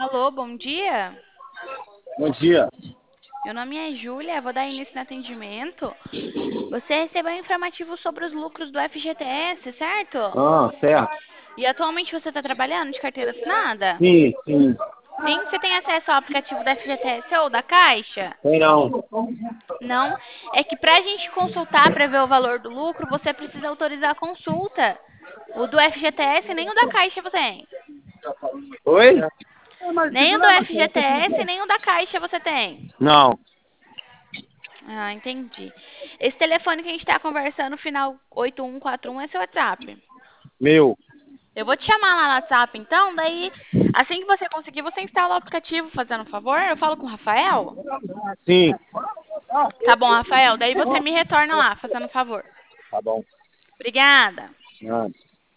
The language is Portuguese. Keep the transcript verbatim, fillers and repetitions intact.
Alô, bom dia. Bom dia. Meu nome é Júlia, vou dar início no atendimento. Você recebeu um informativo sobre os lucros do F G T S, certo? Ah, certo. E atualmente você está trabalhando de carteira assinada? Sim, sim. Sim, você tem acesso ao aplicativo da F G T S ou da Caixa? Tem não. Não. É que para a gente consultar para ver o valor do lucro, você precisa autorizar a consulta. O do F G T S nem o da Caixa você tem. Oi? Nem o do F G T S nem o da Caixa você tem. Não. Ah, entendi. Esse telefone que a gente está conversando, final oito um quatro um, é seu WhatsApp. Meu. Eu vou te chamar lá no WhatsApp, então, daí, assim que você conseguir, você instala o aplicativo, fazendo um favor. Eu falo com o Rafael? Sim. Tá bom, Rafael. Daí você me retorna lá, fazendo um favor. Tá bom. Obrigada. Ah.